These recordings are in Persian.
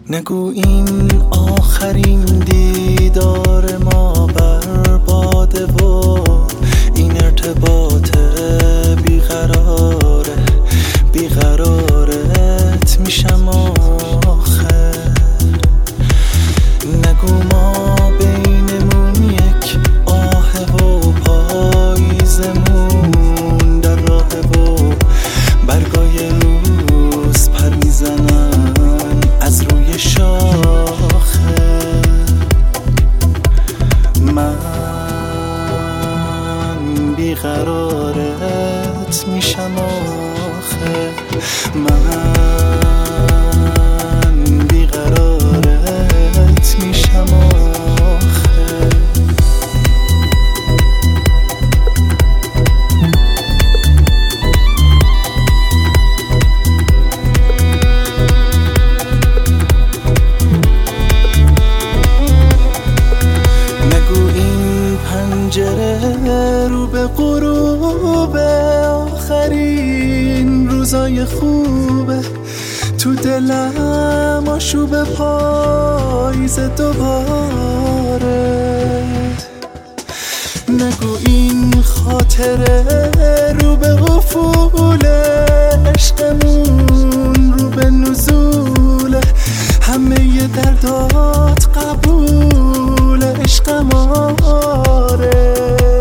نگو این آخرین دیدار ما برباده و این ارتباط بیقرارت میشم آخر. نگو ما بینمون یک آه و پاییزمون در راهه و برگای روز پر میزنن از روی شاخه. من بیقرارت میشم آخه، من بیقرارت میشم آخه. نگو این پنجره رو به غروب آخرین روزای خوبه، تو دلم آشوب پاییز دوباره. نگو این خاطره رو به افول عشقمون رو به نزوله، همه دردات قبول عشقم آره.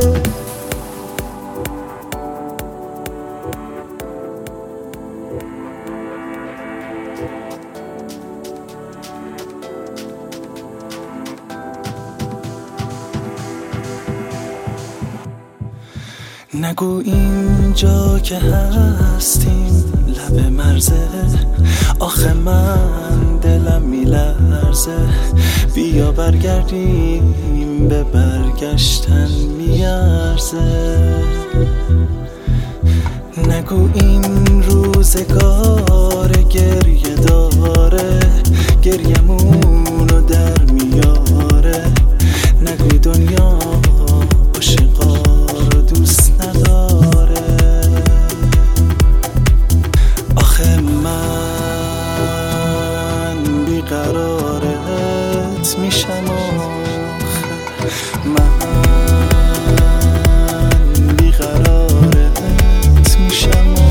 نگو اینجا که هستیم لب مرزه، آخه من دلم میلرزه. بیا برگردیم، به برگشتن میارزه. نگو این روزگار گریه داره، گریمونو در میاره. نگوی دنیا عاشقا رو دوست نداره، آخه من بیقرارت میشم آخه، من بیقرارت میشم آخه.